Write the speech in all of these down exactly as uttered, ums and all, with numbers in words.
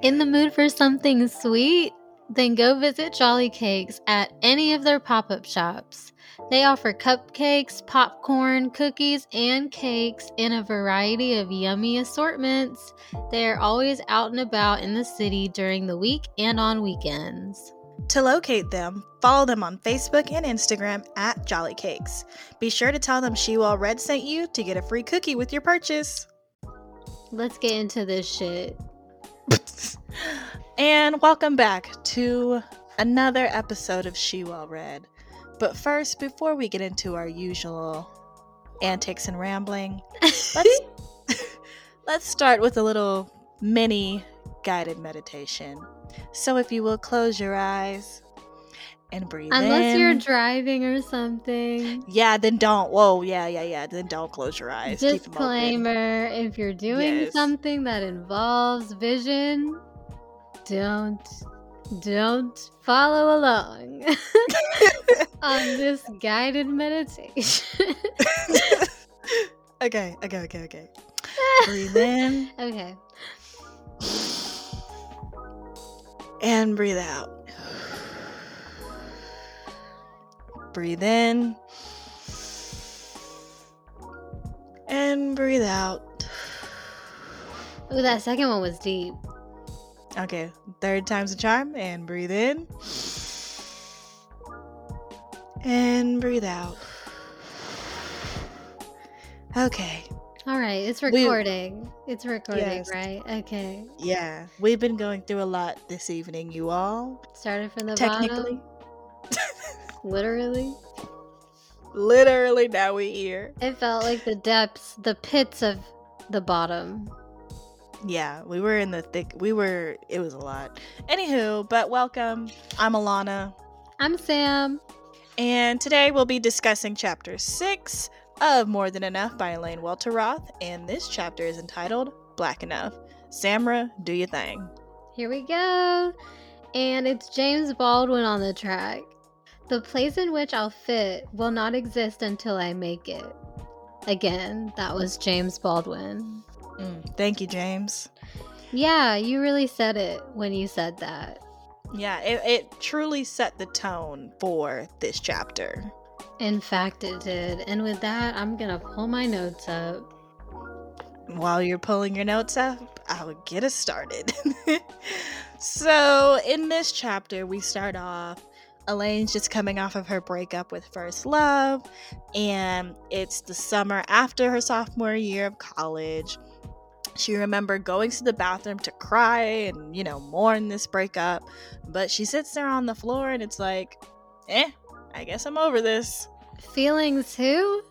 In the mood for something sweet? Then go visit Jolly Cakes at any of their pop-up shops. They offer cupcakes, popcorn, cookies, and cakes in a variety of yummy assortments. They are always out and about in the city during the week and on weekends. To locate them, follow them on Facebook and Instagram at Jolly Cakes. Be sure to tell them She Well Red sent you to get a free cookie with your purchase. Let's get into this shit. And welcome back to another episode of She Well Read. But first, before we get into our usual antics and rambling, let's let's start with a little mini guided meditation. So if you will close your eyes and breathe Unless in. Unless you're driving or something. Yeah, then don't. Whoa, yeah, yeah, yeah. Then don't close your eyes. Disclaimer, if you're doing yes. something that involves vision, don't, don't follow along on this guided meditation. okay, okay, okay, okay. Breathe in. Okay. And breathe out. Breathe in. And breathe out. Ooh, that second one was deep. Okay, third time's a charm. And breathe in. And breathe out. Okay. All right, it's recording. We, it's recording, yes. Right? Okay. Yeah, we've been going through a lot this evening, you all. Started from the Technically. bottom. Literally. Literally, now we here. It felt like the depths, the pits of the bottom. Yeah, we were in the thick. We were. It was a lot. Anywho, but welcome. I'm Alana. I'm Sam. And today we'll be discussing chapter six of More Than Enough by Elaine Welteroth, and this chapter is entitled Black Enough. Samra, do your thing. Here we go. And it's James Baldwin on the track. The place in which I'll fit will not exist until I make it. Again, that was James Baldwin. Mm, thank you, James. Yeah, you really said it when you said that. Yeah, it, it truly set the tone for this chapter. In fact, it did. And with that, I'm going to pull my notes up. While you're pulling your notes up, I'll get us started. So, in this chapter, we start off, Elaine's just coming off of her breakup with First Love, and it's the summer after her sophomore year of college. She remembered going to the bathroom to cry and, you know, mourn this breakup, but she sits there on the floor and it's like, eh, I guess I'm over this. Feelings who?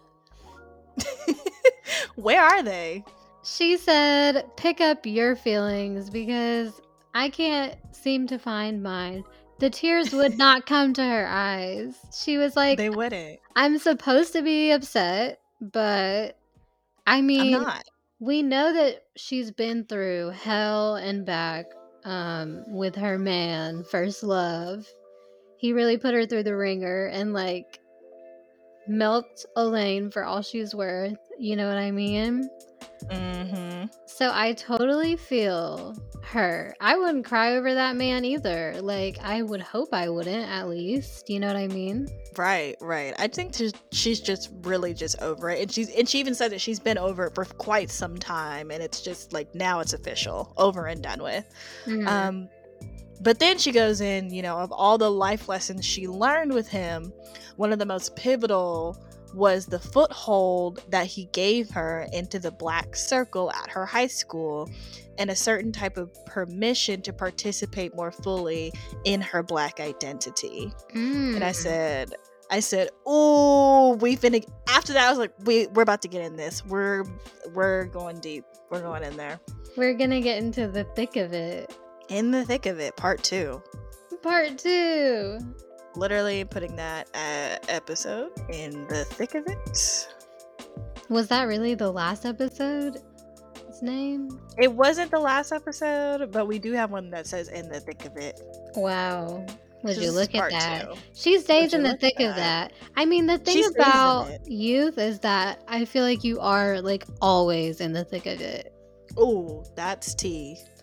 Where are they? She said, pick up your feelings because I can't seem to find mine. The tears would not come to her eyes. She was like, they wouldn't. I'm supposed to be upset, but I mean, I'm not. We know that she's been through hell and back um, with her man, First Love. He really put her through the ringer and, like, milked Elaine for all she's worth. You know what I mean? Mm-hmm. So I totally feel her. I wouldn't cry over that man either. Like, I would hope I wouldn't, at least. You know what I mean? Right, right. I think she's just really just over it. And she's and she even said that she's been over it for quite some time. And it's just like, now it's official. Over and done with. Mm-hmm. Um, but then she goes in, you know, of all the life lessons she learned with him, one of the most pivotal was the foothold that he gave her into the black circle at her high school and a certain type of permission to participate more fully in her black identity. Mm. And I said, I said, oh, we finna, after that, I was like, we, we're about to get in this. We're, we're going deep. We're going in there. We're gonna get into the thick of it. In the thick of it, part two. Part two. Literally putting that uh, episode in the thick of it. Was that really the last episode's name? It wasn't the last episode, but we do have one that says in the thick of it. Wow. Would you look at that? Two. She stays in the thick of that. I mean, the thing about youth is that I feel like you are like always in the thick of it. Oh, that's tea.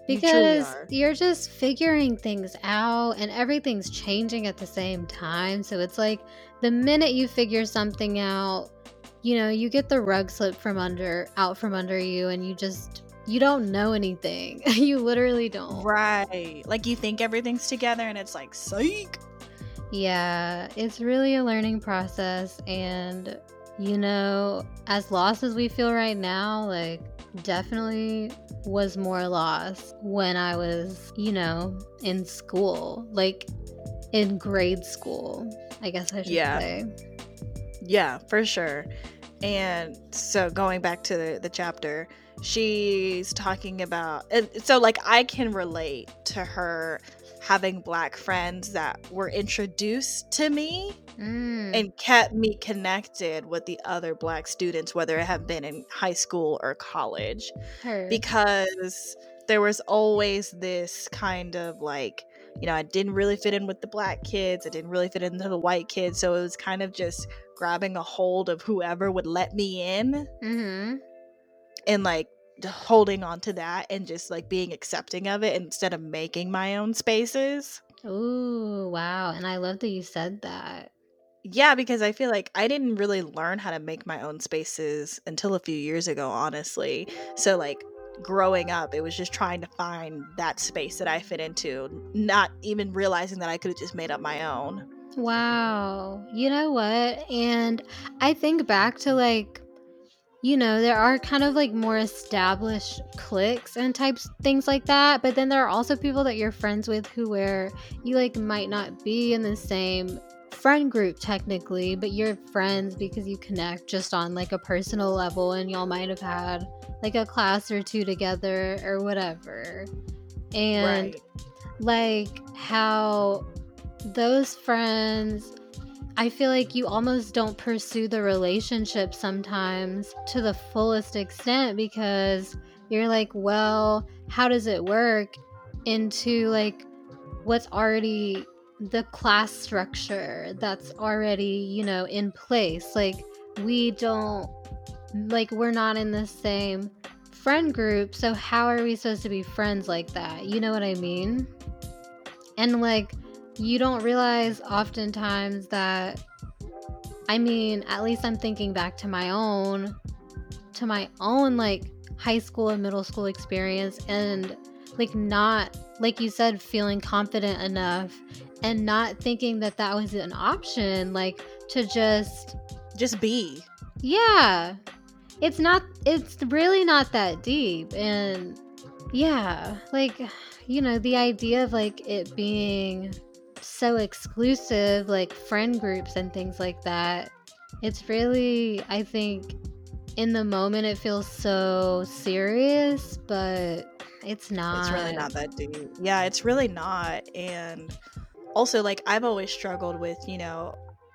because you you're just figuring things out and everything's changing at the same time. So it's like the minute you figure something out, you know, you get the rug slipped from under out from under you, and you just you don't know anything. You literally don't. Right. Like you think everything's together and it's like, psych. Yeah, it's really a learning process, and you know, as lost as we feel right now, like definitely was more lost when I was, you know, in school, like in grade school, I guess I should Yeah. say. Yeah, for sure. And so going back to the, the chapter, she's talking about, and so like I can relate to her having Black friends that were introduced to me Mm, and kept me connected with the other Black students, whether it have been in high school or college, her. because there was always this kind of like, you know, I didn't really fit in with the Black kids, I didn't really fit into the white kids, so it was kind of just grabbing a hold of whoever would let me in Mm-hmm. and like holding on to that and just like being accepting of it instead of making my own spaces. Ooh, wow. And I love that you said that. Yeah, because I feel like I didn't really learn how to make my own spaces until a few years ago, honestly. So like growing up, it was just trying to find that space that I fit into, not even realizing that I could have just made up my own. Wow. You know what? And I think back to like, you know, there are kind of like more established cliques and types things like that, but then there are also people that you're friends with who where you like might not be in the same friend group technically, but you're friends because you connect just on like a personal level, and y'all might have had like a class or two together or whatever. And Right. like how those friends, I feel like you almost don't pursue the relationship sometimes to the fullest extent because you're like, well, how does it work into like what's already the class structure that's already, you know, in place? Like, we don't, like, we're not in the same friend group, so how are we supposed to be friends like that? You know what I mean? And like, you don't realize oftentimes that, I mean, at least I'm thinking back to my own, to my own like high school and middle school experience, and like not, like you said, feeling confident enough and not thinking that that was an option, like to just, Just be. yeah, it's not, it's really not that deep. And yeah, like, you know, the idea of like it being so exclusive, like friend groups and things like that, it's really, I think, in the moment it feels so serious, but it's not. It's really not that deep. Yeah, it's really not. And also, like, I've always struggled with, you know,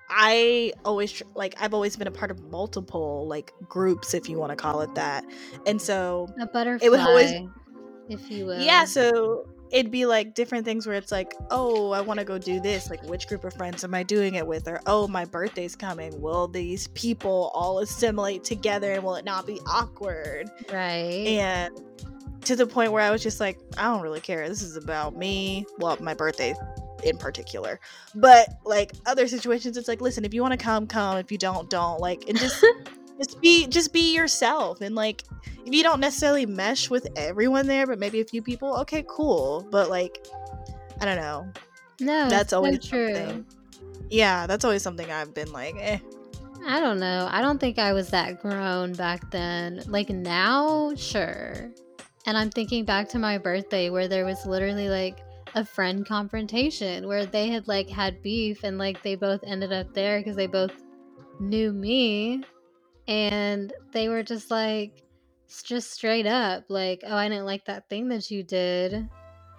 I always tr- like I've always been a part of multiple like groups, if you want to call it that. And so A butterfly, it would always, if you will. yeah, so it'd be like different things where it's like, oh, I want to go do this, like which group of friends am I doing it with? Or oh, my birthday's coming, will these people all assimilate together and will it not be awkward? Right. And to the point where I was just like, I don't really care, this is about me, well, my birthday in particular, but like other situations it's like, listen, if you want to come, come, if you don't, don't, like, and just just be just be yourself. And like, if you don't necessarily mesh with everyone there, but maybe a few people, okay, cool. But like, I don't know, No, that's so always true. something, yeah, that's always something I've been like, eh. I don't know. I don't think I was that grown back then. Like now, sure. And I'm thinking back to my birthday where there was literally like a friend confrontation where they had like had beef, and like they both ended up there because they both knew me, and they were just like, s- just straight up like, oh, I didn't like that thing that you did.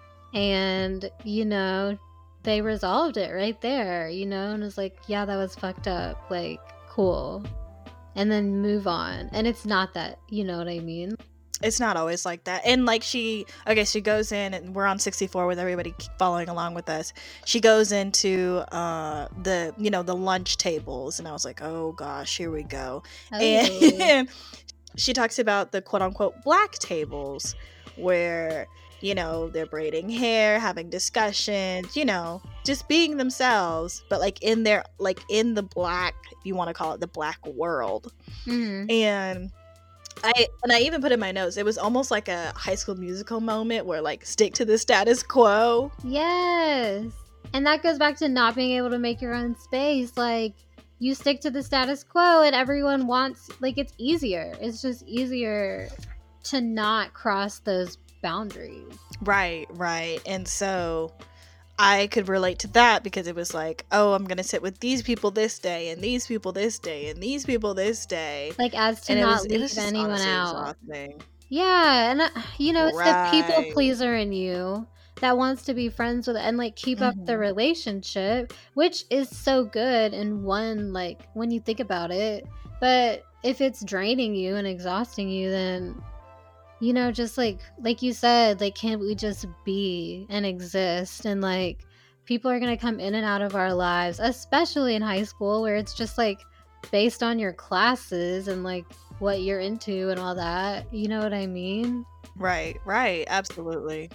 And, you know, they resolved it right there, you know, and it's like, yeah, that was fucked up. Like, cool. And then move on. And it's not that, you know what I mean? It's not always like that. And like, she, okay, she goes in, and we're on sixty-four with everybody following along with us. She goes into uh the, you know, the lunch tables, and I was like, oh gosh, here we go. Oh. And she talks about the quote unquote black tables, where you know, they're braiding hair, having discussions, you know, just being themselves, but like in their, like in the Black, if you want to call it the Black world. Mm-hmm. And I, and I even put in my notes, it was almost like a High School Musical moment where like, stick to the status quo. Yes. And that goes back to not being able to make your own space. Like, you stick to the status quo and everyone wants, like, it's easier. It's just easier to not cross those boundaries. Right, right. And so I could relate to that because it was like, oh, I'm going to sit with these people this day and these people this day and these people this day. Like, as to and not it was, leave it was just anyone out. Exhausting. Yeah. And, uh, you know, it's right. the people pleaser in you that wants to be friends with and like keep mm-hmm. up the relationship, which is so good in one, like when you think about it. But if it's draining you and exhausting you, then, you know, just like like you said, like, can't we just be and exist? And like, people are gonna come in and out of our lives, especially in high school, where it's just like based on your classes and like what you're into and all that. You know what I mean? Right, right, absolutely.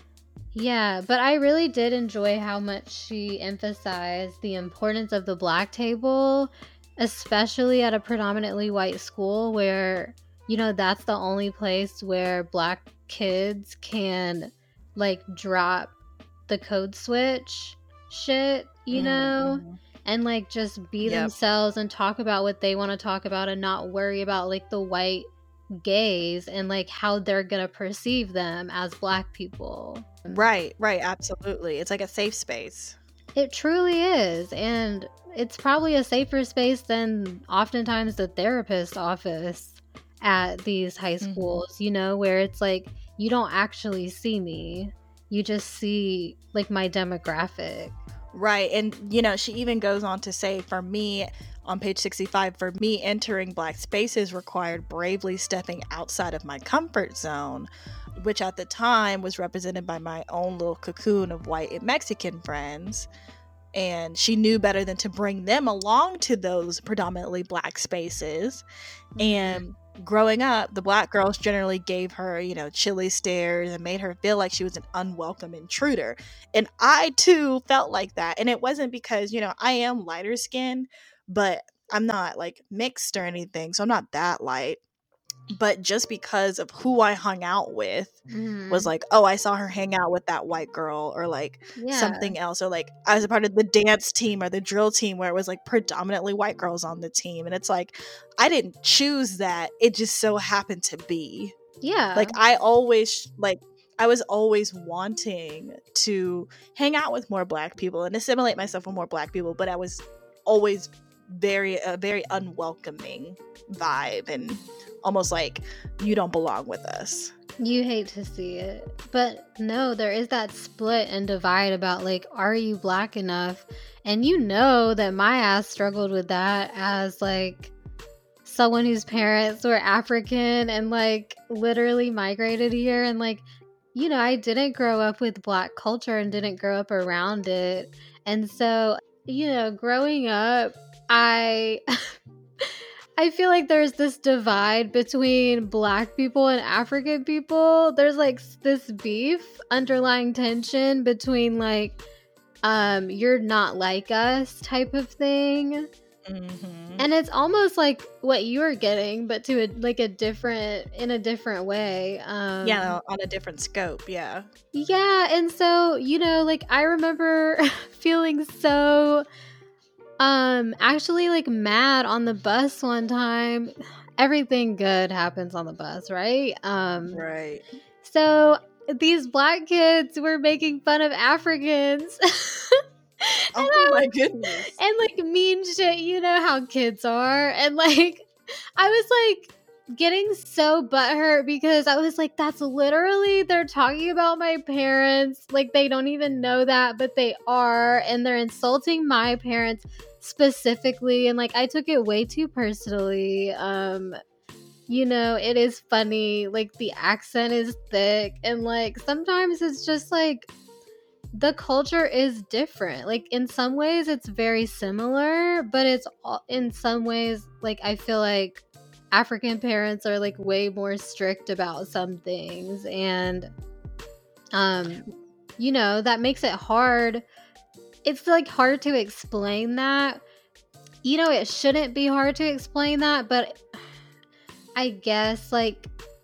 Yeah, but I really did enjoy how much she emphasized the importance of the Black table, especially at a predominantly white school where, you know, that's the only place where Black kids can like drop the code switch shit, you know, mm-hmm. and like just be yep. themselves and talk about what they want to talk about and not worry about like the white gaze and like how they're gonna perceive them as Black people. Right, right, absolutely. It's like a safe space. It truly is. And it's probably a safer space than oftentimes the therapist office at these high schools, mm-hmm. you know, where it's like, you don't actually see me. You just see like my demographic. Right. And, you know, she even goes on to say, for me, on page sixty-five, for me, entering Black spaces required bravely stepping outside of my comfort zone, which at the time was represented by my own little cocoon of white and Mexican friends. And she knew better than to bring them along to those predominantly Black spaces. Mm-hmm. And growing up, the Black girls generally gave her, you know, chilly stares and made her feel like she was an unwelcome intruder. And I, too, felt like that. And it wasn't because, you know, I am lighter skinned, but I'm not, like, mixed or anything. So I'm not that light. But just because of who I hung out with mm. was like, oh, I saw her hang out with that white girl, or like yeah. something else, or like I was a part of the dance team or the drill team where it was like predominantly white girls on the team. And it's like, I didn't choose that. It just so happened to be. Yeah. Like I always like I was always wanting to hang out with more Black people and assimilate myself with more Black people, but I was always very a very unwelcoming vibe and almost like, you don't belong with us. You hate to see it. But no, there is that split and divide about like, are you Black enough? And you know that my ass struggled with that as like someone whose parents were African and like literally migrated here. And like, you know, I didn't grow up with Black culture and didn't grow up around it. And so, you know, growing up, I... I feel like there's this divide between Black people and African people. There's like this beef, underlying tension between like, um, you're not like us type of thing. Mm-hmm. And it's almost like what you were getting, but to a, like a different, in a different way. Um, yeah, on a different scope. Yeah. Yeah. And so, you know, like I remember feeling so... Um, actually, like, mad on the bus one time. Everything good happens on the bus, right? Um, right. So these Black kids were making fun of Africans. Oh was, my goodness. And like mean shit, you know how kids are. And like, I was like getting so butthurt because I was like, that's literally, they're talking about my parents. Like, they don't even know that, but they are. And they're insulting my parents specifically. And like, I took it way too personally. Um, you know, it is funny. Like, the accent is thick. And like, sometimes it's just like, the culture is different. Like, in some ways it's very similar, but it's all, in some ways, like, I feel like African parents are like way more strict about some things. And Um, you know, that makes it hard. It's like hard to explain that. You know, it shouldn't be hard to explain that, but I guess like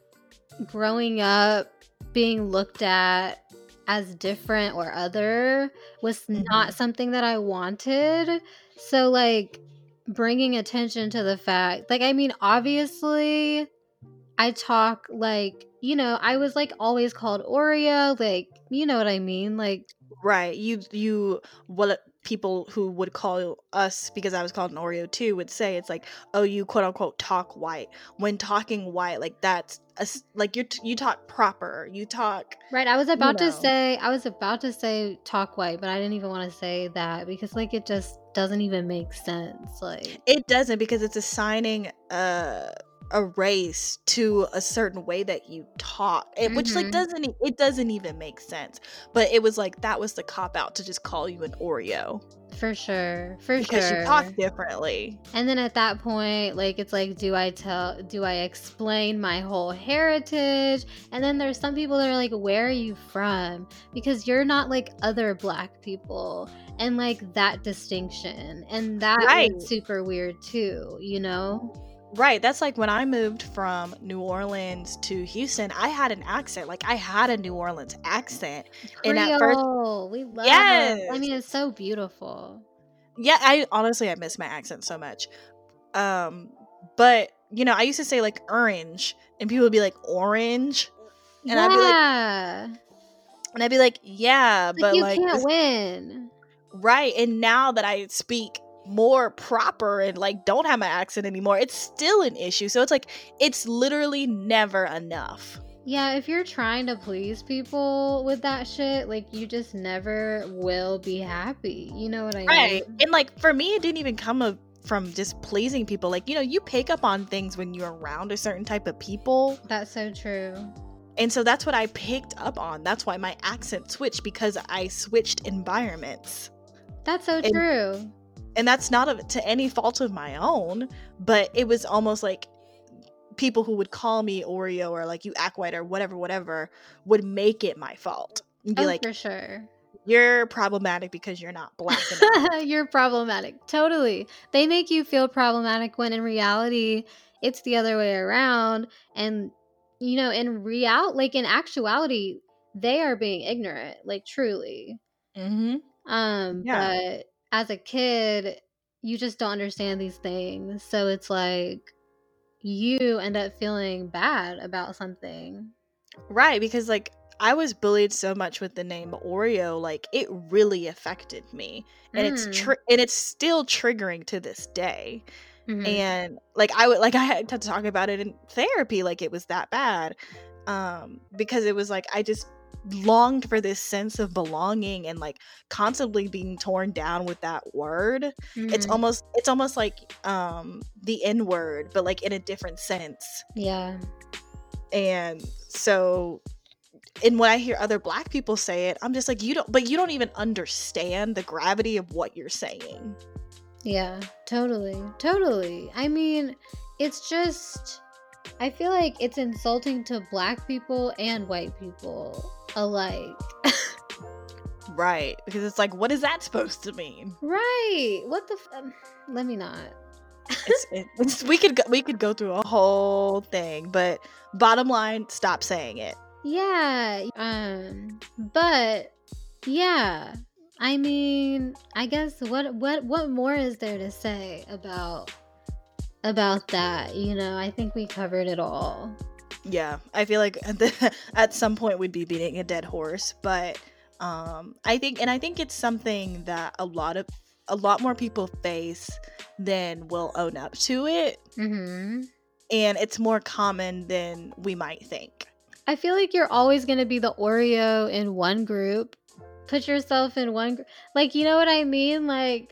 growing up being looked at as different or other was Mhm. not something that I wanted. So like bringing attention to the fact, like, I mean, obviously I talk like, you know, I was like always called Oreo, like, you know what I mean? Like, Right. You you what people who would call us, because I was called an Oreo too, would say it's like, oh, you quote unquote talk white. When talking white, like that's a s like you are you talk proper. You talk, right, I was you about to know. say I was about to say talk white, but I didn't even want to say that because like it just doesn't even make sense. Like, It doesn't, because it's assigning a a race to a certain way that you talk, it, which like mhm. doesn't e- it doesn't even make sense. But it was like that was the cop out to just call you an Oreo For sure. For because you talk sure. differently. And then at that point, like, it's like, do I tell, do I explain my whole heritage? And then there's some people that are like, where are you from? Because you're not like other black people. And like that distinction. And that Right. was super weird too, you know? Right. That's like when I moved from New Orleans to Houston, I had an accent. Like I had a New Orleans accent. And at first, Creole. We love. I yes. mean, it's so beautiful. Yeah, I honestly I miss my accent so much. Um, but you know, I used to say like orange, and people would be like orange, and I'd be like, Yeah. and I'd be like, yeah, Like but you like can't this, win. right. And now that I speak more proper and like don't have my accent anymore, it's still an issue. So it's like it's literally never enough. Yeah, if you're trying to please people with that shit, like you just never will be happy. You know what I Right. mean? And like for me, it didn't even come a, from just pleasing people. Like, you know, you pick up on things when you're around a certain type of people. That's so true. And so that's what I picked up on. That's why my accent switched, because I switched environments. That's so And, true. and that's not a, to any fault of my own, but it was almost like people who would call me Oreo or like you act white or whatever, whatever, would make it my fault. And be Oh, like, for sure. you're problematic because you're not black enough. You're problematic. Totally. They make you feel problematic when in reality, it's the other way around. And, you know, in real, like in actuality, they are being ignorant, like truly. Mm-hmm. Um, Yeah. but as a kid, you just don't understand these things. So it's like you end up feeling bad about something. Right, because like I was bullied so much with the name Oreo, like it really affected me. And it's Mm. tr- and it's still triggering to this day. Mhm. And like I would like I had to talk about it in therapy, like it was that bad. Um because it was like I just longed for this sense of belonging, and like constantly being torn down with that word. It's Mhm. almost it's almost like um the N word, but like in a different sense. Yeah. And so, and when I hear other black people say it, I'm just like, you don't, but you don't even understand the gravity of what you're saying. Yeah, totally. Totally. I mean, it's just, I feel like it's insulting to black people and white people alike. Right. Because it's like, what is that supposed to mean? Right. What the f- um, let me not. It's, it's, we could go, we could go through a whole thing, but bottom line, stop saying it. Yeah. Um, but yeah. I mean, I guess what what what more is there to say about about that? You know, I think we covered it all. Yeah, I feel like at, the, at some point we'd be beating a dead horse, but um, I think, and I think it's something that a lot of a lot more people face than will own up to it, Mm-hmm. and it's more common than we might think. I feel like you're always going to be the Oreo in one group. Put yourself in one group. Like, you know what I mean? Like,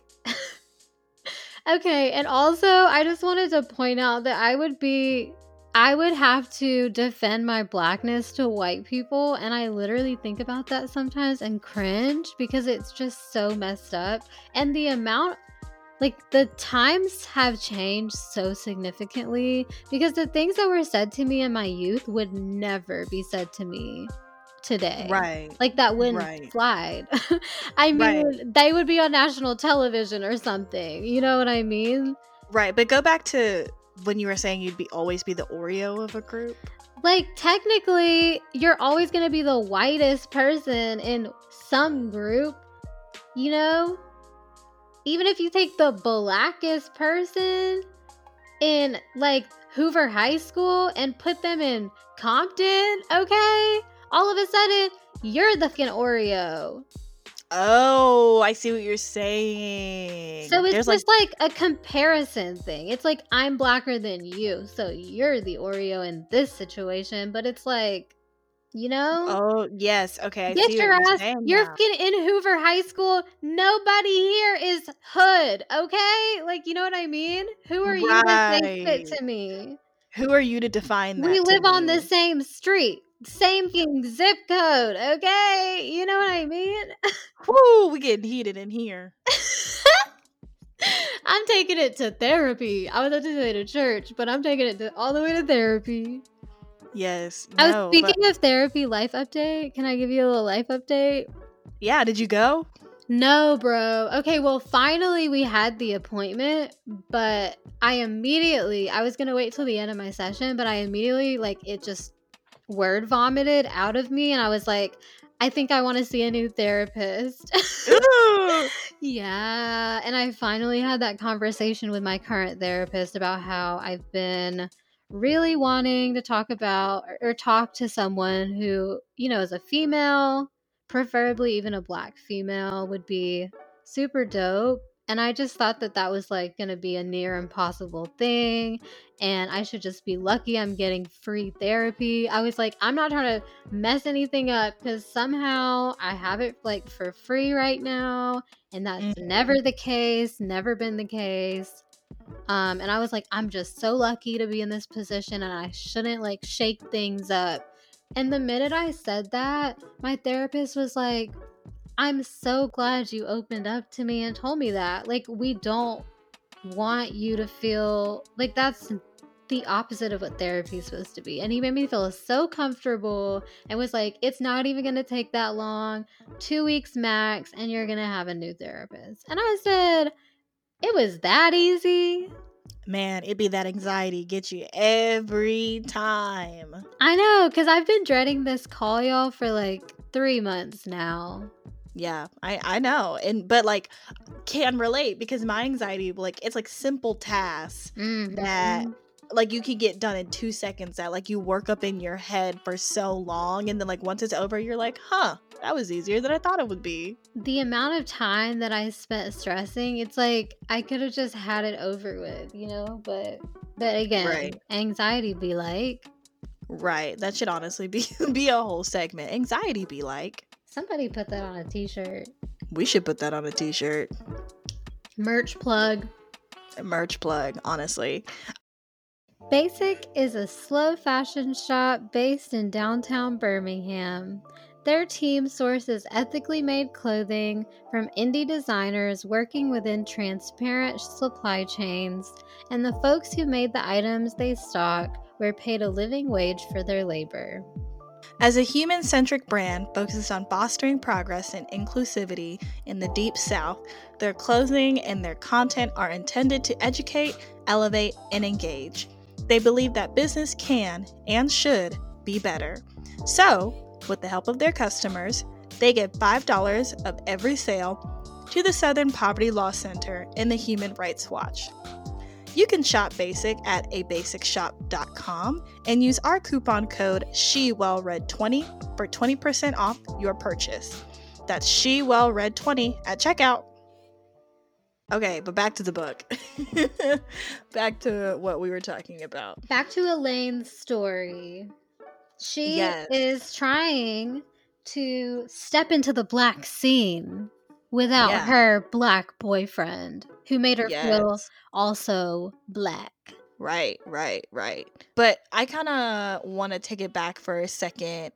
okay. And also, I just wanted to point out that I would be, I would have to defend my blackness to white people. And I literally think about that sometimes and cringe because it's just so messed up. And the amount, like, the times have changed so significantly because the things that were said to me in my youth would never be said to me today. Right. Like, that wouldn't Right. fly. I mean, Right. they would be on national television or something. You know what I mean? Right. But go back to when you were saying you'd be always be the Oreo of a group. Like, technically, you're always going to be the whitest person in some group, you know? Even if you take the blackest person in, like, Hoover High School and put them in Compton, okay? All of a sudden, you're the fucking Oreo. Oh, I see what you're saying. So it's There's just like, like a comparison thing. It's like, I'm blacker than you, so you're the Oreo in this situation. But it's like, you know? oh, yes. Okay, I Get see what your you're ass. saying You're now. fucking in Hoover High School. Nobody here is hood, okay? Like, you know what I mean? Who are you to say shit Right. to me? Who are you to define that We to live on the me? same street, same fucking zip code, okay? You know what I mean? Woo, we getting heated in here. I'm taking it to therapy. I was about to say to church, but I'm taking it to, all the way to therapy. Yes. I was No, speaking but of therapy life update. Can I give you a little life update? yeah, did you go? No, bro. Okay, well, finally we had the appointment, but I immediately, I was going to wait till the end of my session, but I immediately, like, it just word vomited out of me, and I was like, I think I want to see a new therapist. Ooh. Yeah, and I finally had that conversation with my current therapist about how I've been really wanting to talk about or, or talk to someone who, you know, is a female, preferably even a black female would be super dope. And I just thought that that was like going to be a near impossible thing. And I should just be lucky I'm getting free therapy. I was like, I'm not trying to mess anything up because somehow I have it like for free right now. And that's Mhm. never the case, never been the case. Um, and I was like, I'm just so lucky to be in this position and I shouldn't like shake things up. And the minute I said that, my therapist was like, I'm so glad you opened up to me and told me that. Like, we don't want you to feel like that's the opposite of what therapy is supposed to be. And he made me feel so comfortable and was like, it's not even going to take that long, two weeks max, and you're going to have a new therapist. And I said, it was that easy. Man, it'd be that anxiety get you every time. I know, because I've been dreading this call, y'all, for like three months now. Yeah, I I know. And but like can relate because my anxiety, like, it's like simple tasks Mhm. that like you can get done in two seconds that like you work up in your head for so long, and then like once it's over you're like, huh, that was easier than I thought it would be. The amount of time that I spent stressing, it's like I could have just had it over with, you know? But but again, Right. anxiety be like, Right. That should honestly be be a whole segment. Anxiety be like. somebody put that on a t-shirt. We should put that on a t-shirt. Merch plug. A merch plug, honestly. Basic is a slow fashion shop based in downtown Birmingham. Their team sources ethically made clothing from indie designers working within transparent supply chains, and the folks who made the items they stock were paid a living wage for their labor. As a human-centric brand focused on fostering progress and inclusivity in the Deep South, their clothing and their content are intended to educate, elevate, and engage. They believe that business can and should be better. So, with the help of their customers, they give five dollars of every sale to the Southern Poverty Law Center and the Human Rights Watch. You can shop Basic at a basic shop dot com and use our coupon code she well read twenty for twenty percent off your purchase. That's she well read twenty at checkout. Okay, but back to the book. Back to what we were talking about. Back to Elaine's story. She Yes. is trying to step into the black scene without Yeah. her black boyfriend, who made her feel Yes. also black. Right, right, right. But I kind of want to take it back for a second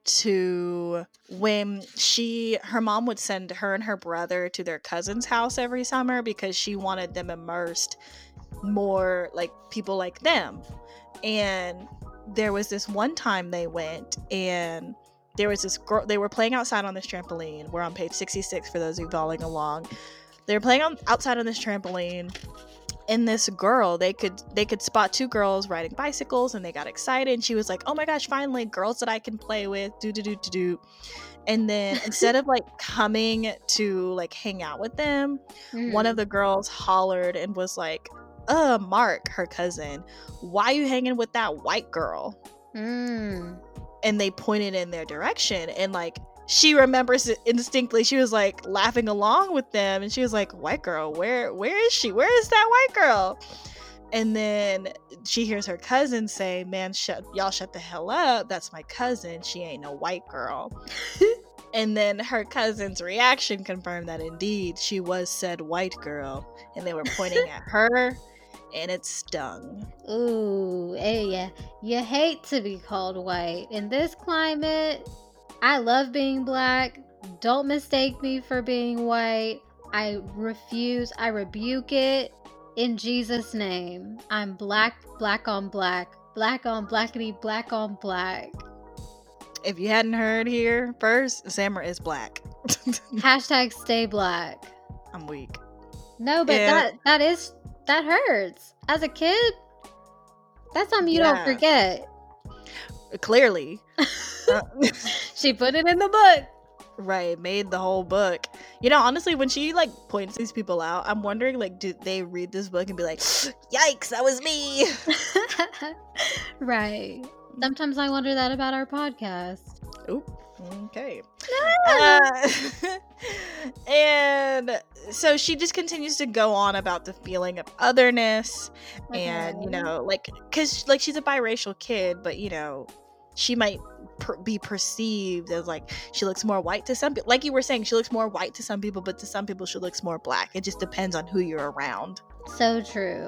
to when she, her mom would send her and her brother to their cousin's house every summer because she wanted them immersed more like people like them. And there was this one time they went and there was this girl, they were playing outside on this trampoline. We're on page sixty-six for those of you following along. They were playing on outside on this trampoline, and this girl, they could they could spot two girls riding bicycles, and they got excited, and she was like, oh my gosh, finally girls that I can play with, do do do do do. And then instead of like coming to like hang out with them, mm. one of the girls hollered and was like, uh Mark, her cousin, why you hanging with that white girl? mm. And they pointed in their direction, and like she remembers it instinctively. She was like laughing along with them, and she was like, white girl, where where is she? Where is that white girl? And then she hears her cousin say, man, shut y'all shut the hell up, that's my cousin, she ain't no white girl. And then her cousin's reaction confirmed that indeed she was said white girl, and they were pointing at her, and it stung. Ooh, hey, yeah, you hate to be called white in this climate. I love being black. Don't mistake me for being white. I refuse. I rebuke it in Jesus' name. I'm black, black on black, black on blackity, black on black. If you hadn't heard here first, Samra is black. Hashtag stay black. I'm weak. No, but and that that is that hurts. As a kid, that's something you yeah. don't forget. Clearly. uh, she put it in the book. Right, made the whole book. You know, honestly, when she like points these people out, I'm wondering, like, do they read this book and be like, yikes, that was me? Right. Sometimes I wonder that about our podcast. Oop. Okay. uh, and so she just continues to go on about the feeling of otherness, okay. and you know, like, because like she's a biracial kid, but you know, she might per- be perceived as like she looks more white to some people. Like you were saying, she looks more white to some people, but to some people she looks more black. It just depends on who you're around. So true.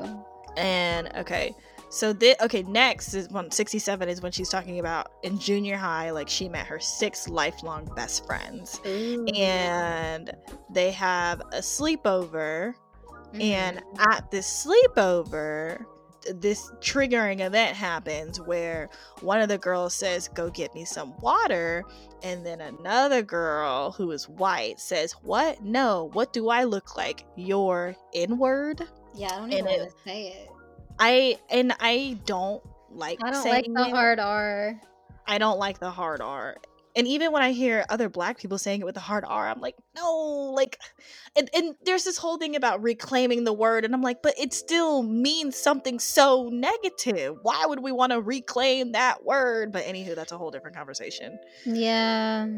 And okay. So this, okay, next is one sixty-seven is when she's talking about in junior high, like she met her six lifelong best friends. Ooh. And they have a sleepover, mm-hmm. and at this sleepover, this triggering event happens where one of the girls says, go get me some water, and then another girl who is white says, what? No, what do I look like? Your N-word? Yeah, I don't even want to say it. I and I don't like I don't saying like the it. hard R. I don't like the hard R. And even when I hear other black people saying it with the hard R, I'm like, no, like, and, and there's this whole thing about reclaiming the word, and I'm like, but it still means something so negative. Why would we want to reclaim that word? But anywho, that's a whole different conversation. Yeah,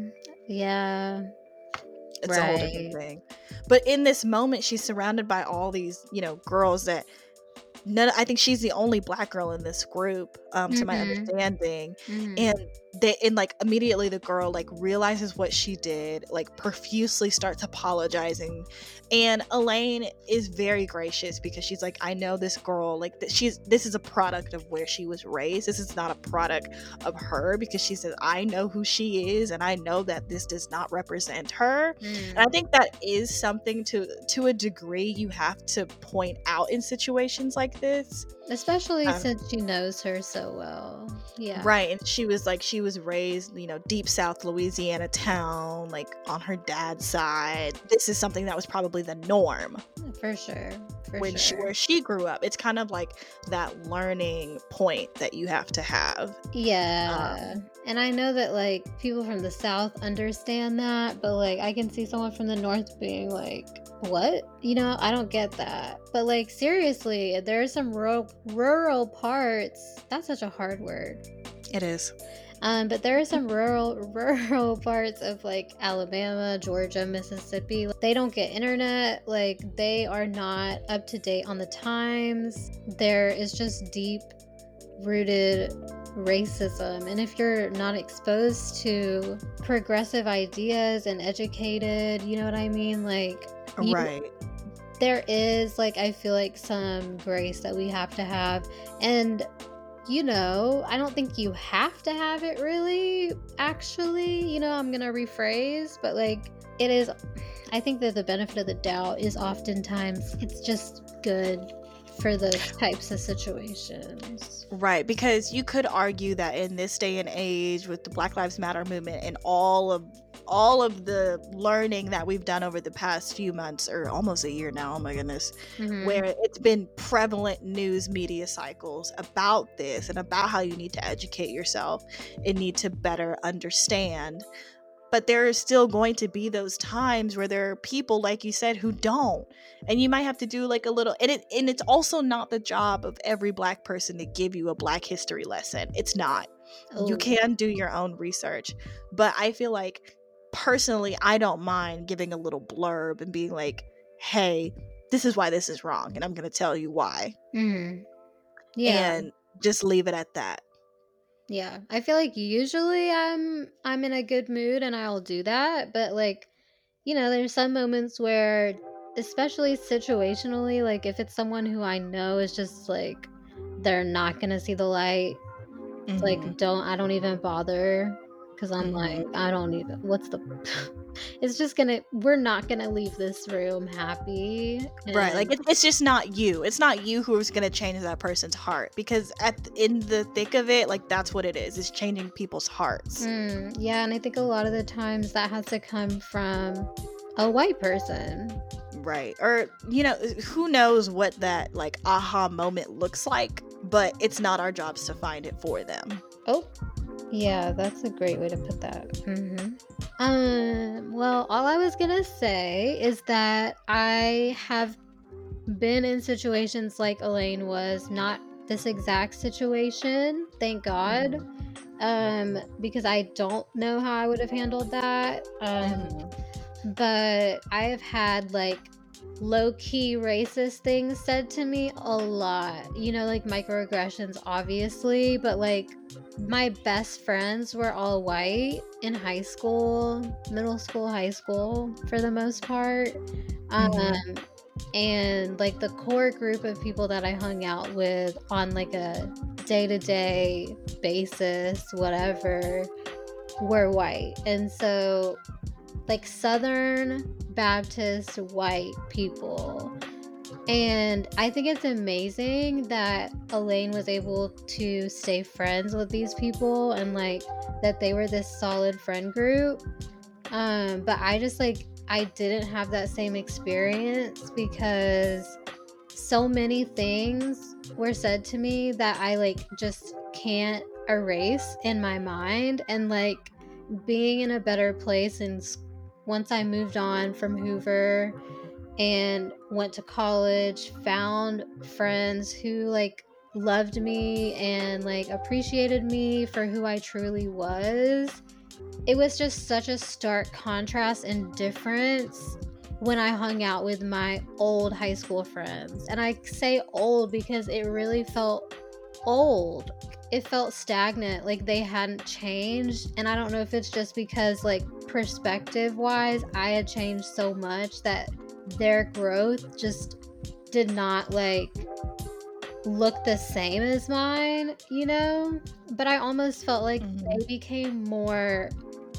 yeah. It's right. a whole different thing. But in this moment, she's surrounded by all these, you know, girls that none. I think she's the only black girl in this group, um, to mm-hmm. my understanding. Mm-hmm. And they, and like immediately the girl like realizes what she did, like profusely starts apologizing, and Elaine is very gracious because she's like, I know this girl, like th- she's this is a product of where she was raised. This is not a product of her, because she says, I know who she is, and I know that this does not represent her. Mm. And I think that is something to to a degree you have to point out in situations like this, especially um, since she knows her so well. Yeah, right. And she was like, she was raised, you know, deep South Louisiana town, like on her dad's side. This is something that was probably the norm for sure for when sure. she where she grew up. It's kind of like that learning point that you have to have. Yeah. Um, and I know that like people from the South understand that, but like I can see someone from the North being like, what? You know, I don't get that. But like seriously, there are some rural rural parts. That's such a hard word. It is. Um, but there are some rural rural parts of like Alabama, Georgia, Mississippi. They don't get internet. Like they are not up to date on the times. There is just deep rooted racism, and if you're not exposed to progressive ideas and educated, you know what I mean, like you, right, there is like I feel like some grace that we have to have. And you know, I don't think you have to have it really, actually, you know, I'm gonna rephrase, but like it is, I think that the benefit of the doubt is oftentimes it's just good for those types of situations. Right, because you could argue that in this day and age with the Black Lives Matter movement and all of all of the learning that we've done over the past few months, or almost a year now, oh my goodness, mm-hmm. where it's been prevalent news media cycles about this and about how you need to educate yourself and need to better understand. But there is still going to be those times where there are people, like you said, who don't. And you might have to do like a little, and, it, and it's also not the job of every Black person to give you a Black history lesson. It's not. Ooh. You can do your own research. But I feel like, personally, I don't mind giving a little blurb and being like, hey, this is why this is wrong. And I'm going to tell you why. Mm-hmm. Yeah. And just leave it at that. Yeah, I feel like usually I'm I'm in a good mood and I'll do that, but like, you know, there's some moments where, especially situationally, like if it's someone who I know is just like they're not gonna see the light, mm-hmm. like don't I don't even bother, because I'm mm-hmm. like I don't even what's the it's just gonna we're not gonna leave this room happy, and... right? Like it, it's just not you. It's not you who's gonna change that person's heart, because at in the thick of it, like that's what it is. It's changing people's hearts. Mm, yeah, and I think a lot of the times that has to come from a white person, right? Or you know, who knows what that like aha moment looks like, but it's not our jobs to find it for them. Oh. Yeah, that's a great way to put that. Mm-hmm. Um, well, all I was gonna say is that I have been in situations like Elaine was, not this exact situation, thank God, um, because I don't know how I would have handled that. Um, mm-hmm. But I have had like low-key racist things said to me a lot, you know, like microaggressions obviously, but like my best friends were all white in high school, middle school, high school for the most part. Mm-hmm. Um, and like the core group of people that I hung out with on like a day-to-day basis, whatever, were white. And so like Southern Baptist white people. And I think it's amazing that Elaine was able to stay friends with these people and like that they were this solid friend group. Um, but I just like, I didn't have that same experience because so many things were said to me that I like just can't erase in my mind. And like being in a better place, and once I moved on from Hoover and went to college, found friends who like loved me and like appreciated me for who I truly was. It was just such a stark contrast and difference when I hung out with my old high school friends. And I say old because it really felt old. It felt stagnant, like they hadn't changed. And I don't know if it's just because like perspective wise, I had changed so much that their growth just did not like look the same as mine, you know? But I almost felt like mm-hmm. they became more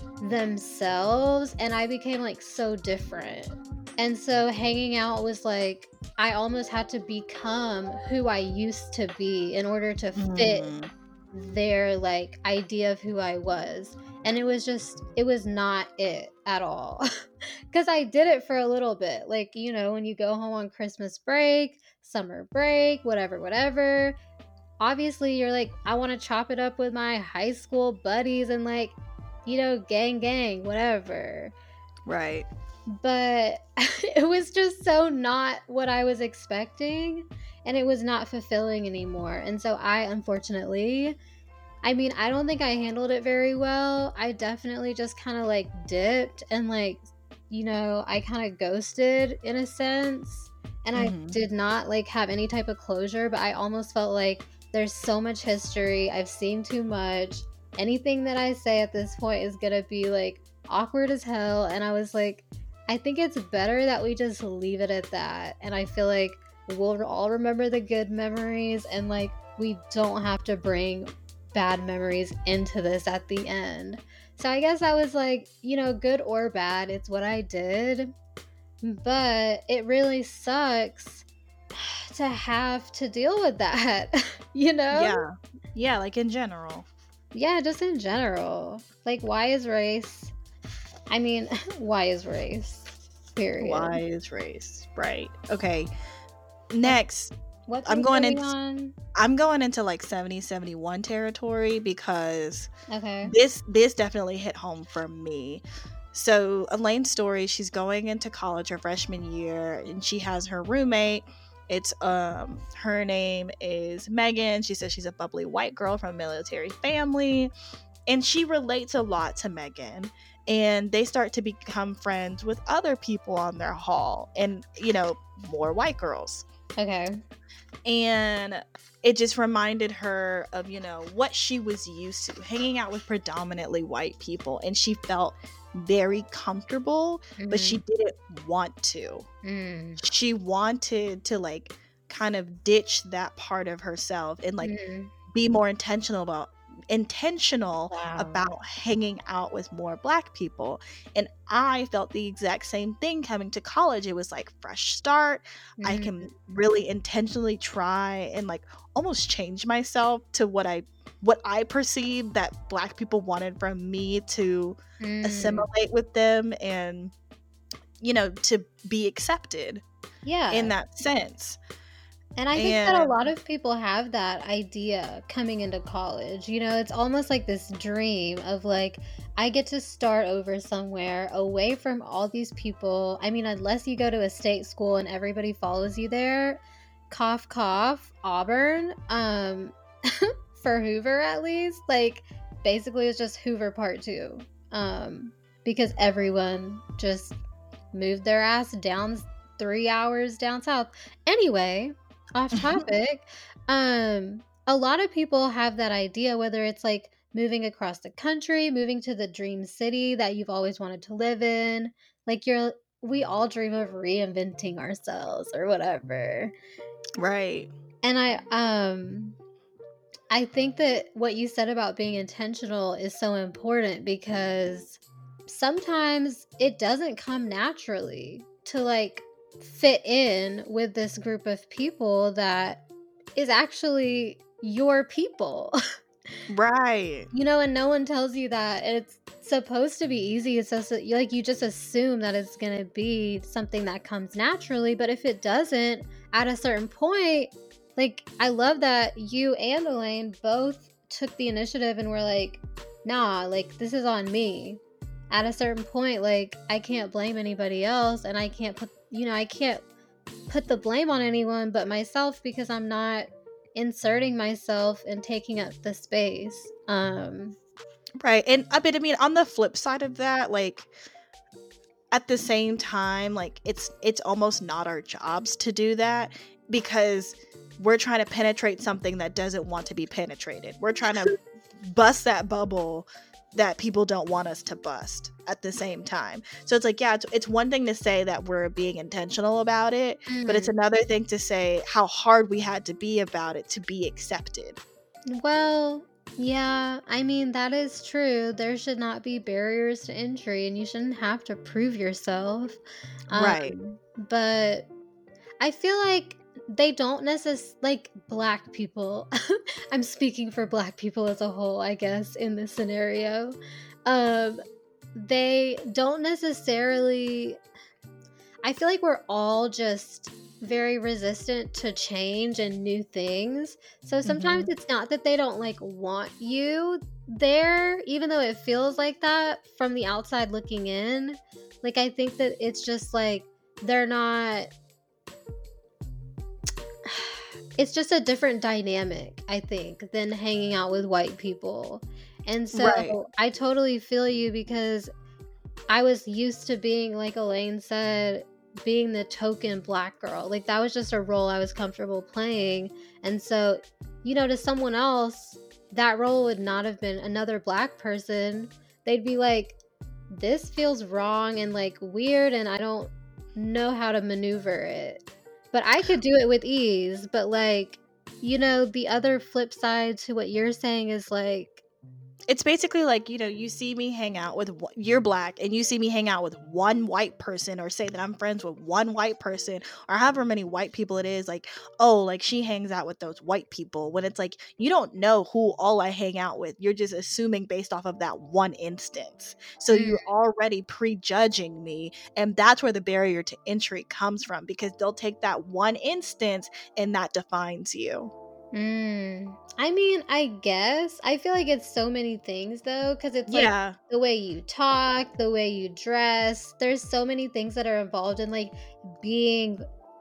themselves and I became like so different. And so hanging out was like, I almost had to become who I used to be in order to fit mm. their like idea of who I was. And it was just, it was not it at all. Because I did it for a little bit. Like, you know, when you go home on Christmas break, summer break, whatever, whatever. Obviously, you're like, I want to chop it up with my high school buddies and like, you know, gang, gang, whatever. Right. But it was just so not what I was expecting. And it was not fulfilling anymore. And so I, unfortunately... I mean, I don't think I handled it very well. I definitely just kind of like dipped and like, you know, I kind of ghosted in a sense. And mm-hmm. I did not like have any type of closure, but I almost felt like there's so much history. I've seen too much. Anything that I say at this point is going to be like awkward as hell. And I was like, I think it's better that we just leave it at that. And I feel like we'll all remember the good memories and like we don't have to bring bad memories into this at the end. So I guess I was like, you know, good or bad, it's what I did. But it really sucks to have to deal with that, you know? Yeah. Yeah, like in general. Yeah, just in general. Like, why is race? I mean, why is race? Period. Why is race? Right. Okay. Next, what I'm going going into on? I'm going into like seventy seventy-one territory because Okay. this this definitely hit home for me. So Elaine's story, she's going into college her freshman year, and she has her roommate. It's um her name is Megan. She says she's a bubbly white girl from a military family, and she relates a lot to Megan. And they start to become friends with other people on their hall, and you know, more white girls. Okay. And it just reminded her of, you know, what she was used to, hanging out with predominantly white people, and she felt very comfortable, mm. but she didn't want to. Mm. She wanted to like kind of ditch that part of herself and like mm. be more intentional about intentional wow. about hanging out with more Black people. And I felt the exact same thing coming to college. It was like fresh start. Mm-hmm. I can really intentionally try and like almost change myself to what I what I perceived that Black people wanted from me to mm. assimilate with them and, you know, to be accepted. Yeah. In that sense. And I think and, that a lot of people have that idea coming into college. You know, it's almost like this dream of like, I get to start over somewhere away from all these people. I mean, unless you go to a state school and everybody follows you there, cough, cough, Auburn, um, for Hoover at least, like basically it's just Hoover part two, um, because everyone just moved their ass down three hours down south. Anyway, off topic, um, a lot of people have that idea, whether it's like moving across the country, moving to the dream city that you've always wanted to live in. Like you're, we all dream of reinventing ourselves or whatever. Right. And I, um, I think that what you said about being intentional is so important because sometimes it doesn't come naturally to like fit in with this group of people that is actually your people. Right. You know, and no one tells you that it's supposed to be easy. It's just like you just assume that it's going to be something that comes naturally. But if it doesn't, at a certain point, like I love that you and Elaine both took the initiative and were like, nah, like this is on me. At a certain point, like I can't blame anybody else, and I can't put you know, I can't put the blame on anyone but myself because I'm not inserting myself and taking up the space. Um, right. And I bet, I mean, on the flip side of that, like at the same time, like it's, it's almost not our jobs to do that because we're trying to penetrate something that doesn't want to be penetrated. We're trying to bust that bubble that people don't want us to bust at the same time. So it's like, yeah, it's, it's one thing to say that we're being intentional about it, mm. but it's another thing to say how hard we had to be about it to be accepted. Well, yeah, I mean, that is true. There should not be barriers to entry and you shouldn't have to prove yourself. Um, right. But I feel like they don't necessarily, like Black people, I'm speaking for Black people as a whole, I guess, in this scenario. Um, they don't necessarily, I feel like we're all just very resistant to change and new things. So sometimes mm-hmm. it's not that they don't like want you there, even though it feels like that from the outside looking in. Like, I think that it's just like, they're not, it's just a different dynamic, I think, than hanging out with white people. And so right. I totally feel you because I was used to being, like Elaine said, being the token Black girl. Like that was just a role I was comfortable playing. And so, you know, to someone else, that role would not have been another Black person. They'd be like, this feels wrong and like weird and I don't know how to maneuver it. But I could do it with ease. But like, you know, the other flip side to what you're saying is like, It's basically like, you know, you see me hang out with, you're black, and you see me hang out with one white person, or say that I'm friends with one white person, or however many white people it is, like, oh, like she hangs out with those white people, when it's like, you don't know who all I hang out with. You're just assuming based off of that one instance. So Mm. you're already prejudging me. And that's where the barrier to entry comes from, because they'll take that one instance and that defines you. Mm. I mean, I guess. I feel like it's so many things, though, because it's Yeah. like the way you talk, the way you dress. There's so many things that are involved in like being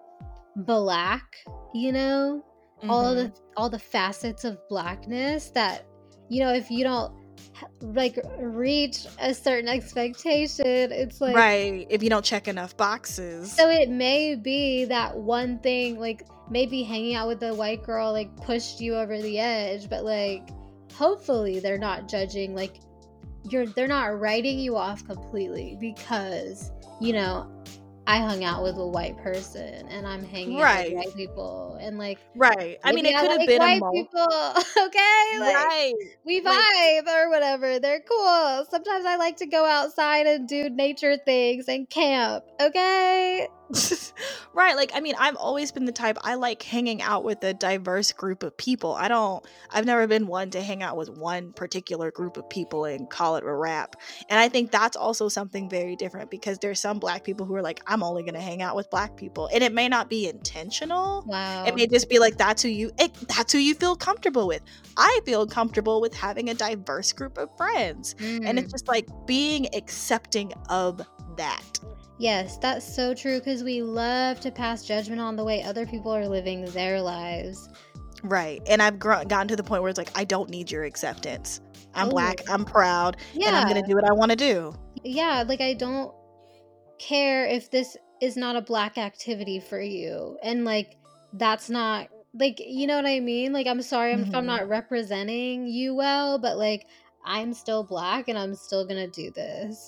black, you know? All Mhm. the all the facets of blackness that, you know, if you don't h- like reach a certain expectation, it's like, Right. If you don't check enough boxes. so it may be that one thing, like maybe hanging out with a white girl like pushed you over the edge, but like hopefully they're not judging, like you're they're not writing you off completely because, you know, I hung out with a white person and I'm hanging out with Right. white people, and like Right. I mean, maybe it I could have like been a white mul- people, okay? Like Right. we Like, vibe or whatever. They're cool. Sometimes I like to go outside and do nature things and camp, okay? right. Like, I mean, I've always been the type, I like hanging out with a diverse group of people. I don't, I've never been one to hang out with one particular group of people and call it a wrap. And I think that's also something very different, because there's some black people who are like, I'm only going to hang out with black people. And it may not be intentional. Wow. It may just be like, that's who you, it, that's who you feel comfortable with. I feel comfortable with having a diverse group of friends. Mm. And it's just like being accepting of that. Yes, that's so true, because we love to pass judgment on the way other people are living their lives. Right. And I've gr- gotten to the point where it's like, I don't need your acceptance. I'm Oh. black, I'm proud, Yeah. and I'm going to do what I want to do. Yeah, like I don't care if this is not a black activity for you. And like that's not like, you know what I mean? Like I'm sorry if I'm Mhm. not representing you well, but like I'm still black and I'm still gonna do this.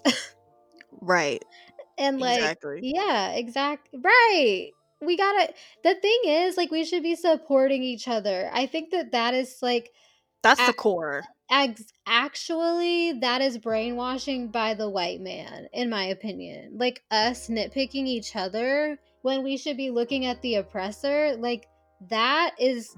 Right. And like, Exactly. yeah, exact right. We gotta, the thing is, like, we should be supporting each other. I think that that is like, That's a- the core. Ex- actually, that is brainwashing by the white man, in my opinion. Like us nitpicking each other when we should be looking at the oppressor, like that is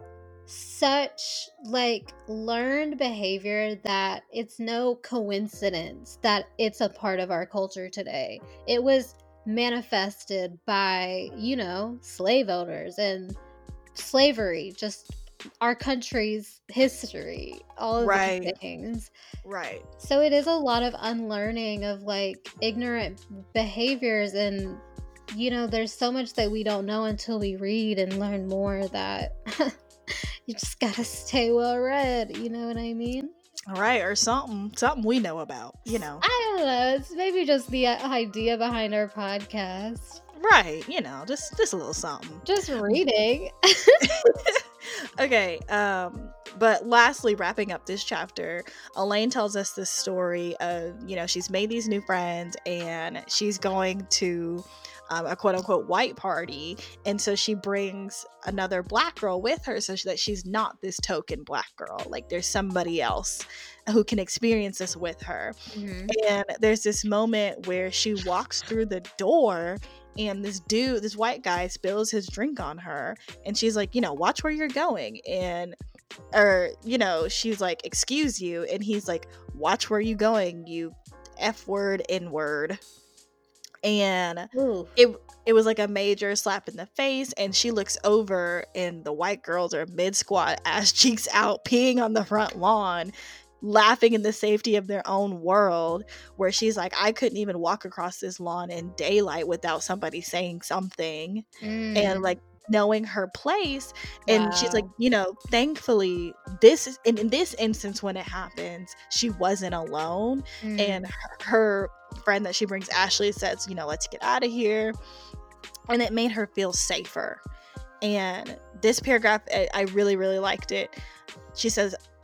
such like learned behavior that it's no coincidence that it's a part of our culture today. It was manifested by, you know, slave owners and slavery, just our country's history, all of Right. these things. Right. So it is a lot of unlearning of like ignorant behaviors, and you know, there's so much that we don't know until we read and learn more, that you just gotta stay well read, you know what I mean? All right, or something, something we know about, you know. I don't know, it's maybe just the idea behind our podcast. Right, you know, just just a little something. Just reading. Okay, um, but lastly, wrapping up this chapter, Elaine tells us this story of, you know, she's made these new friends and she's going to um, a quote unquote white party. And so she brings another black girl with her so that she's not this token black girl. Like there's somebody else who can experience this with her. Mm-hmm. And there's this moment where she walks through the door and this dude, this white guy, spills his drink on her, and she's like, you know, watch where you're going. And, or, you know, she's like, excuse you. And he's like, watch where you going, you F word, N word. And Ooh. it it was like a major slap in the face. And she looks over and the white girls are mid squat, ass cheeks out, peeing on the front lawn, laughing in the safety of their own world, where she's like, I couldn't even walk across this lawn in daylight without somebody saying something. Mm. And like knowing her place. And wow. She's like, you know, thankfully this is in, in this instance, when it happens, she wasn't alone. Mm. And her, her friend that she brings, Ashley, says, you know, let's get out of here. And it made her feel safer. And this paragraph, I, I really, really liked it. She says,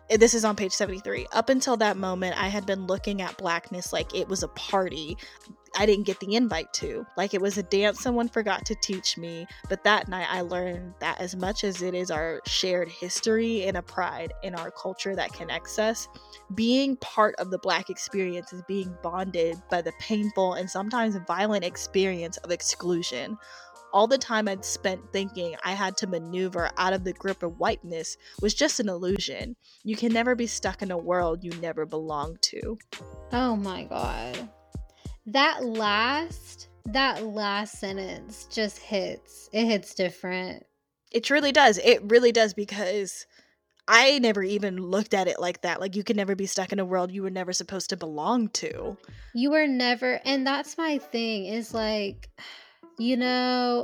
this is on page seventy-three. Up until that moment, I had been looking at Blackness like it was a party I didn't get the invite to, like it was a dance someone forgot to teach me. But that night I learned that as much as it is our shared history and a pride in our culture that connects us, being part of the Black experience is being bonded by the painful and sometimes violent experience of exclusion. All the time I'd spent thinking I had to maneuver out of the grip of whiteness was just an illusion. You can never be stuck in a world you never belonged to. Oh my God. That last, that last sentence just hits. It hits different. It truly does. It really does, because I never even looked at it like that. Like, you can never be stuck in a world you were never supposed to belong to. You were never, and that's my thing, is like, you know,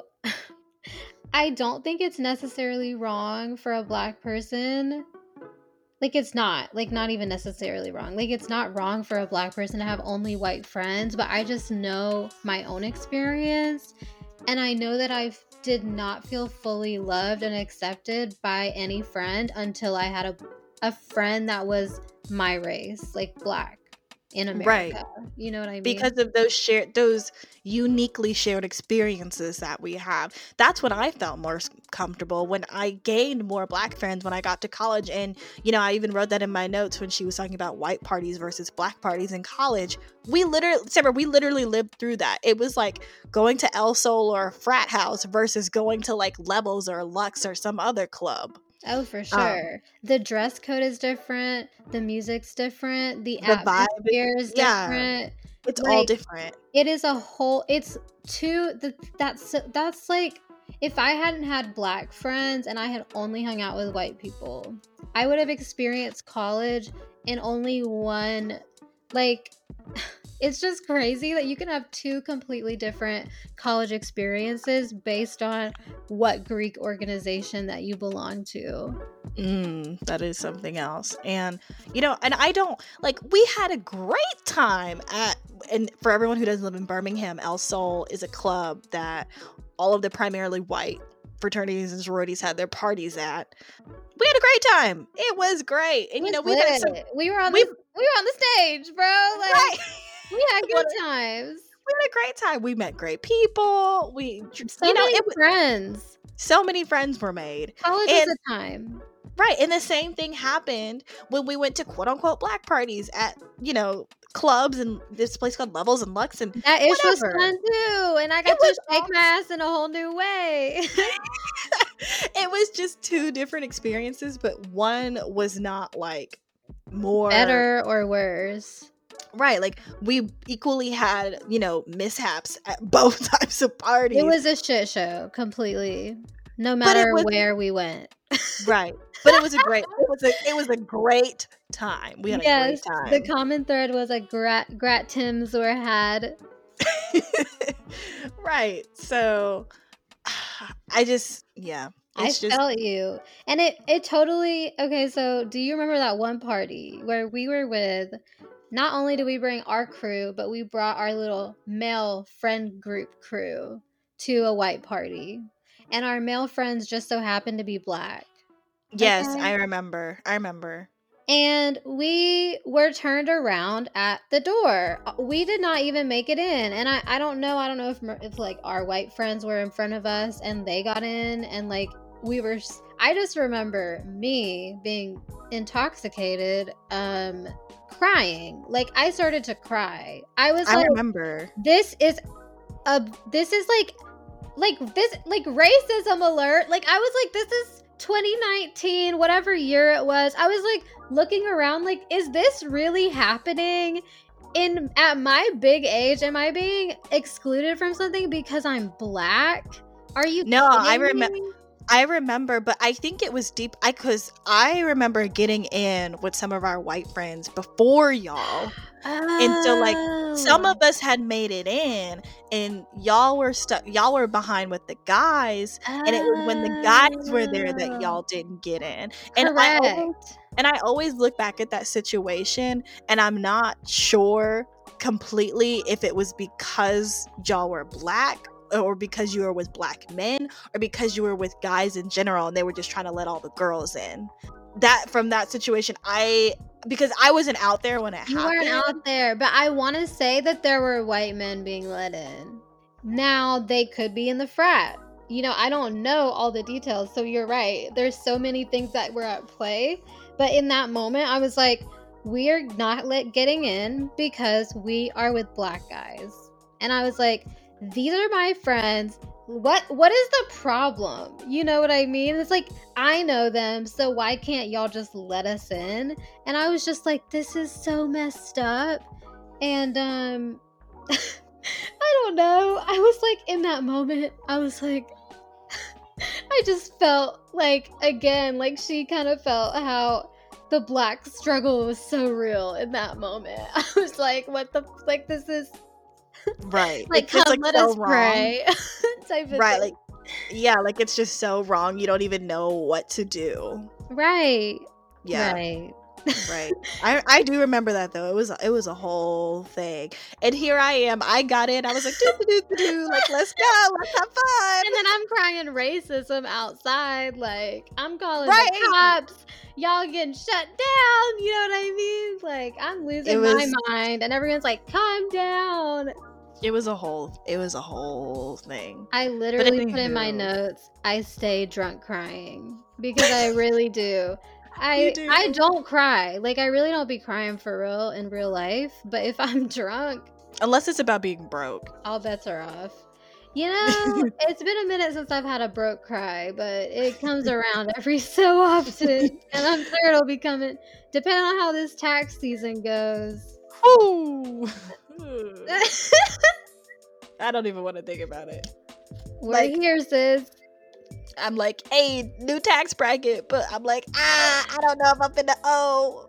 I don't think it's necessarily wrong for a Black person. Like, it's not. Like, not even necessarily wrong. Like, it's not wrong for a Black person to have only white friends, but I just know my own experience. And I know that I did not feel fully loved and accepted by any friend until I had a, a friend that was my race, like Black. In America, right. You know what I mean? Because of those shared, those uniquely shared experiences that we have. That's when I felt more comfortable, when I gained more Black friends when I got to college. And, you know, I even wrote that in my notes when she was talking about white parties versus Black parties in college. We literally, Sarah, we literally lived through that. It was like going to El Sol or a frat house versus going to like Levels or Lux or some other club. Oh, for sure. Um, the dress code is different. The music's different. The, the atmosphere vibe, is different. Yeah, it's like, all different. It is a whole. It's two. The, that's that's like if I hadn't had Black friends and I had only hung out with white people, I would have experienced college in only one. Like, it's just crazy that you can have two completely different college experiences based on what Greek organization that you belong to. Mm, that is something else. And, you know, and I don't, like, we had a great time at, and for everyone who doesn't live in Birmingham, El Sol is a club that all of the primarily white fraternities and sororities had their parties at. We had a great time. It was great. And, you know, we had some, we were on the, we were on the stage, bro. Like, right. We had good times. We had a great time. We met great people. We, so you know, many it, friends. So many friends were made. College and, was a time. Right. And the same thing happened when we went to quote unquote Black parties at, you know, clubs and this place called Levels and Lux and that ish was fun too. And I got to shake awesome. my ass in a whole new way. It was just two different experiences, but one was not like more better or worse. Right, like we equally had, you know, mishaps at both types of parties. It was a shit show completely, no matter was, where we went. Right, but it was a great, it was a, it was a great time. We had yes, a great time. The common thread was a grat grat Tims were had. Right, so I just, yeah. I just... felt you, and it it totally okay. So, do you remember that one party where we were with? Not only did we bring our crew, but we brought our little male friend group crew to a white party. And our male friends just so happened to be Black. Yes, okay? I remember. I remember. And we were turned around at the door. We did not even make it in. And I, I don't know. I don't know if, if like our white friends were in front of us and they got in. And like we were... I just remember me being intoxicated, um... crying. Like I started to cry. I was I like, remember. This is a this is like like this like racism alert. Like I was like, this is twenty nineteen, whatever year it was. I was like looking around like, is this really happening in at my big age? Am I being excluded from something because I'm Black? Are you No, I remember I remember, but I think it was deep. I cause I remember getting in with some of our white friends before y'all, oh. and so like some of us had made it in, and y'all were stuck. Y'all were behind with the guys, oh. and it was when the guys were there that y'all didn't get in. And Correct. I always, and I always look back at that situation, and I'm not sure completely if it was because y'all were Black, or because you were with Black men, or because you were with guys in general and they were just trying to let all the girls in. that from that situation, I because I wasn't out there when it You happened. weren't out there, but I want to say that there were white men being let in. Now, they could be in the frat. You know, I don't know all the details, so you're right. There's so many things that were at play, but in that moment, I was like, we're not let getting in because we are with black guys. And I was like, these are my friends. What what is the problem? You know what I mean? It's like, I know them, so why can't y'all just let us in? And I was just like, this is so messed up. And um I don't know. I was like, in that moment, I was like, I just felt like, again, like she kind of felt how the black struggle was so real in that moment. I was like, what the, like, this is, right. like, It's just, come, like, let so us wrong. pray. Type of Right, thing. like, yeah, like, it's just so wrong. You don't even know what to do. Right. Yeah. Right. Right. I I do remember that though. It was it was a whole thing. And here I am. I got in. I was like, doo doo doo doo, like, let's go, let's have fun. And then I'm crying racism outside, like, I'm calling Right. the cops. Y'all getting shut down. You know what I mean? Like, I'm losing was, my mind, and everyone's like, calm down. It was a whole it was a whole thing. I literally anywho, put in my notes, I stay drunk crying, because I really do. I do. I don't cry. Like, I really don't be crying for real in real life, but if I'm drunk, unless it's about being broke, all bets are off. You know, it's been a minute since I've had a broke cry, but it comes around every so often, and I'm sure it'll be coming, depending on how this tax season goes. Ooh. I don't even want to think about it. We're like, here, sis. I'm like, hey, new tax bracket, but I'm like, ah, I don't know if I'm finna owe.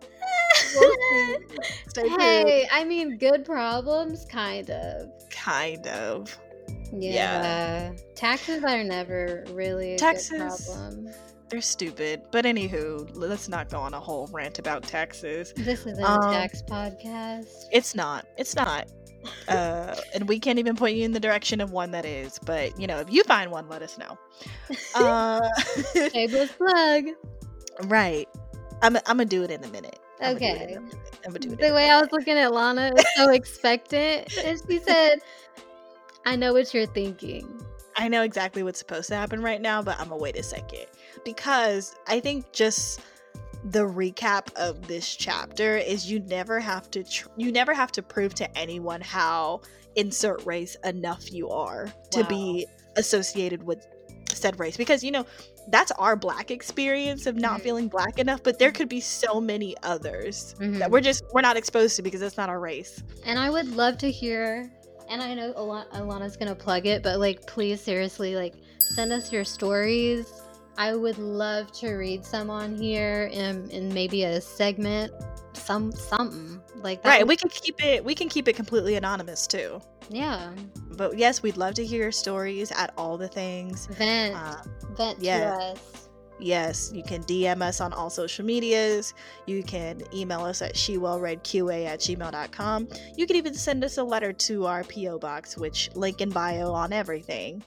Stay hey, tuned. I mean, good problems, kind of. Kind of. Yeah. yeah. Taxes are never really a taxes, good problem. They're stupid. But anywho, let's not go on a whole rant about taxes. This isn't um, a tax podcast. It's not. It's not. uh, and we can't even point you in the direction of one that is. But, you know, if you find one, let us know. Uh, Shameless plug. Right. I'm, I'm going to do it in a minute. I'm okay. Gonna I'm gonna do it the way I was looking at Lana is so expectant. And she said, I know what you're thinking. I know exactly what's supposed to happen right now, but I'm gonna wait a second. Because I think just the recap of this chapter is you never have to tr- you never have to prove to anyone how insert race enough you are wow. to be associated with said race, because you know that's our black experience of not mm-hmm. feeling black enough, but there could be so many others mm-hmm. that we're just we're not exposed to because that's not our race. And I would love to hear, and I know Al- Alana's gonna plug it, but like please seriously, like send us your stories. I would love to read some on here in, in maybe a segment, some something like that. Right, would... we can keep it we can keep it completely anonymous too. Yeah. But yes, we'd love to hear your stories at all the things. Vent. Uh, Vent yeah. to us. Yes, you can D M us on all social medias. You can email us at shewellreadqa at gmail dot com. You can even send us a letter to our P O box, which link in bio on everything.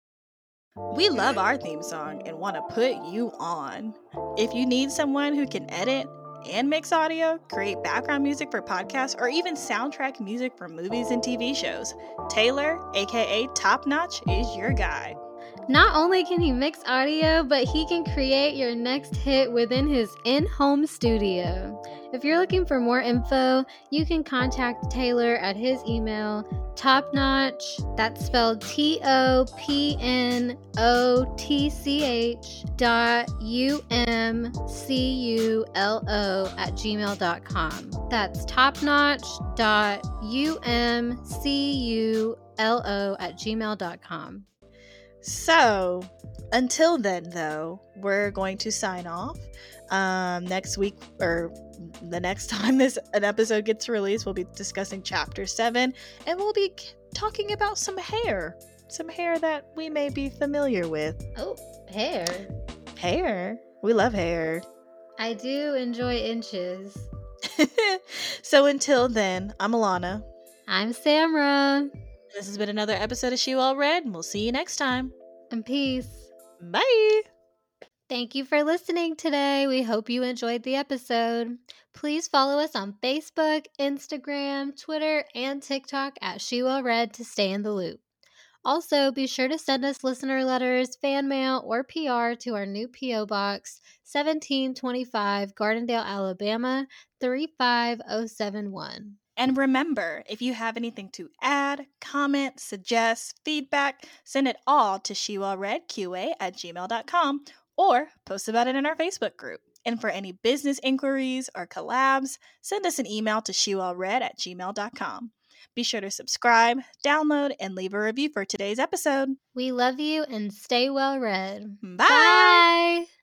We love our theme song and want to put you on. If you need someone who can edit and mix audio, create background music for podcasts, or even soundtrack music for movies and T V shows, Taylor, aka Top Notch, is your guy. Not only can he mix audio, but he can create your next hit within his in-home studio. If you're looking for more info, you can contact Taylor at his email, topnotch, that's spelled T O P N O T C H dot U M C U L O at gmail dot com. That's topnotch dot U M C U L O at gmail dot com. So, until then, though, we're going to sign off. Um, next week, or the next time this an episode gets released, we'll be discussing chapter seven, and we'll be talking about some hair. Some hair that we may be familiar with. Oh, hair. Hair. We love hair. I do enjoy inches. So until then, I'm Alana. I'm Samra. This has been another episode of She Well Read, and we'll see you next time. And peace. Bye. Thank you for listening today. We hope you enjoyed the episode. Please follow us on Facebook, Instagram, Twitter, and TikTok at She Well Read to stay in the loop. Also, be sure to send us listener letters, fan mail, or P R to our new P O Box, seventeen twenty-five Gardendale, Alabama, three five oh seven one. And remember, if you have anything to add, comment, suggest, feedback, send it all to shewellreadqa at gmail dot com or post about it in our Facebook group. And for any business inquiries or collabs, send us an email to shewellread at gmail dot com. Be sure to subscribe, download, and leave a review for today's episode. We love you and stay well read. Bye! Bye!